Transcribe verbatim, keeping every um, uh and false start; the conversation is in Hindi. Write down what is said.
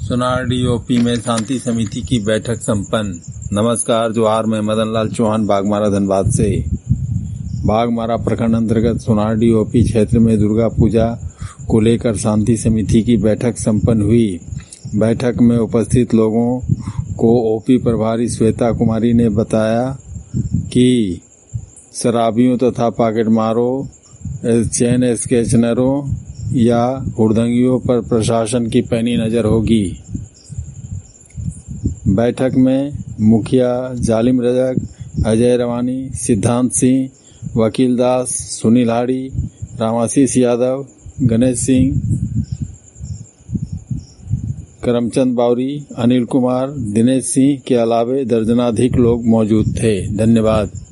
सुनारडीओपी में शांति समिति की बैठक संपन्न। नमस्कार, जोहार। मैं मदन लाल चौहान बागमारा धनबाद से। बागमारा प्रखंड अंतर्गत सुनारडीओपी क्षेत्र में दुर्गा पूजा को लेकर शांति समिति की बैठक संपन्न हुई। बैठक में उपस्थित लोगों को ओपी प्रभारी श्वेता कुमारी ने बताया कि शराबियों तथा पॉकेटमारों, चेन स्केचनरों या हुड़दंगियों पर प्रशासन की पैनी नज़र होगी। बैठक में मुखिया जालिम रजक, अजय रवानी, सिद्धांत सिंह, वकील दास, सुनील हाड़ी, रामाशीष यादव, गणेश सिंह, करमचंद बावरी, अनिल कुमार, दिनेश सिंह के अलावे दर्जनाधिक लोग मौजूद थे। धन्यवाद।